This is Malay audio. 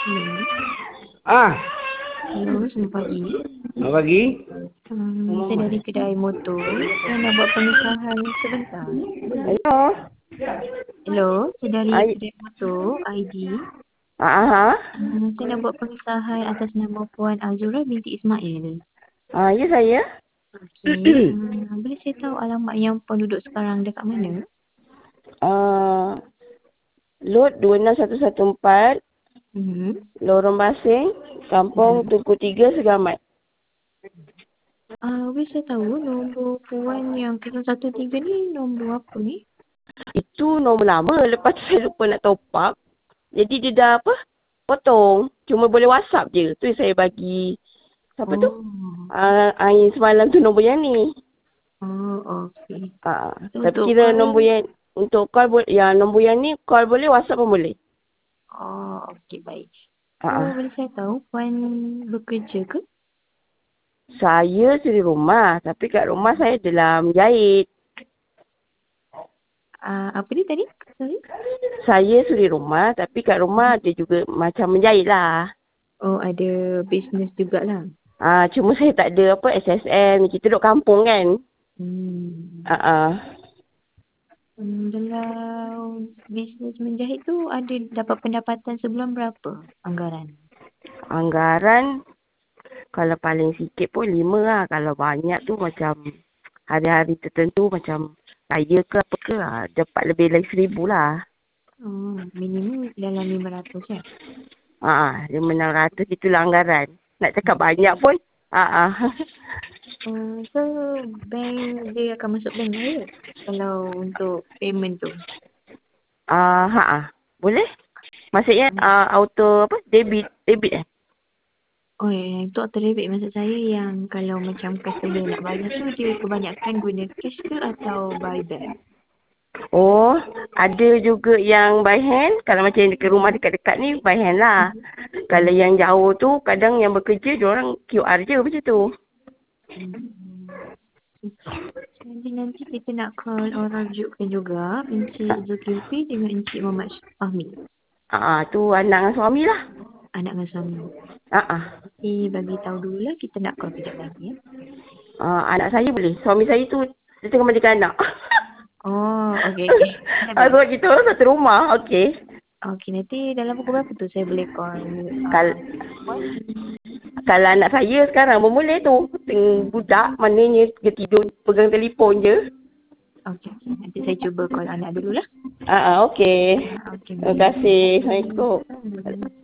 Hello. Ah, Hello, selamat pagi. selamat pagi. Saya dari kedai motor. Saya nak buat pengesahan sebentar. Boleh? Hello. Hello, saya dari Ai, kedai motor, ID. ah, Saya nak buat pengesahan atas nama Puan Azura binti Ismail. ya saya. Okey. Boleh saya tahu alamat yang Puan duduk sekarang dekat mana? Lot 26114, Hmm. Lorong Basing, Kampung Tugu 3, Segamat. Boleh saya tahu nombor Puan yang 013 ni nombor apa ni? Itu nombor lama, lepas tu saya lupa nak top up. Jadi dia dah potong. Cuma boleh WhatsApp je. Tu yang saya bagi. Siapa tu? Oh. Yang semalam tu nombor yang ni. Oh, okey. Tapi Untuk kira call. nombor yang, untuk call boleh, yang nombor yang ni call boleh, WhatsApp pun boleh. Oh, okey, baik. So, Ah, boleh saya tahu Puan bekerja ke? Saya suri rumah. Tapi kat rumah saya dalam jahit. Apa ni tadi? Sorry? Saya suri rumah. Tapi kat rumah ada juga macam menjahit lah. Oh, ada bisnes jugalah. Cuma saya tak ada SSN. Kita duduk kampung kan. Hmm. Ah. Dalam bisnes menjahit tu ada dapat pendapatan sebulan berapa anggaran? Anggaran kalau paling sikit pun 5 lah. Kalau banyak tu macam hari-hari tertentu macam raya ke apa ke dapat lebih dari 1,000 lah. Oh, minimum dalam 500 ya? 500 itulah anggaran. Nak cakap banyak pun. So, bank dia akan masuk bank lah ya? Kalau untuk payment tu. Boleh? Maksudnya auto debit eh? Oh, yang itu auto debit maksud saya yang kalau macam customer nak bayar tu dia kebanyakan guna cash ke atau buy back? Oh, ada juga yang by hand. Kalau macam yang dekat rumah dekat-dekat ni by hand lah. Kalau yang jauh tu kadang yang bekerja diorang QR je macam tu. Jadi nanti kita nak call orang rujukkan juga Encik Zulkifli dengan Encik Muhammad Fahmi. Tu anak dengan suami lah. Anak dengan suami. Nanti bagi tahu dulu lah kita nak call kejap lagi ya. Anak saya boleh. Suami saya tu dia tengah mandikan anak. Oh, okey. Sebab kita orang satu rumah. Okey. Okey, nanti dalam pukul berapa tu saya boleh call Kal- Puan? Kalau anak saya sekarang pun boleh tu. Budak maknanya dia tidur pegang telefon je. Okey. Nanti saya cuba call anak dululah. Okey. Okey, Terima baik. kasih. Assalamualaikum.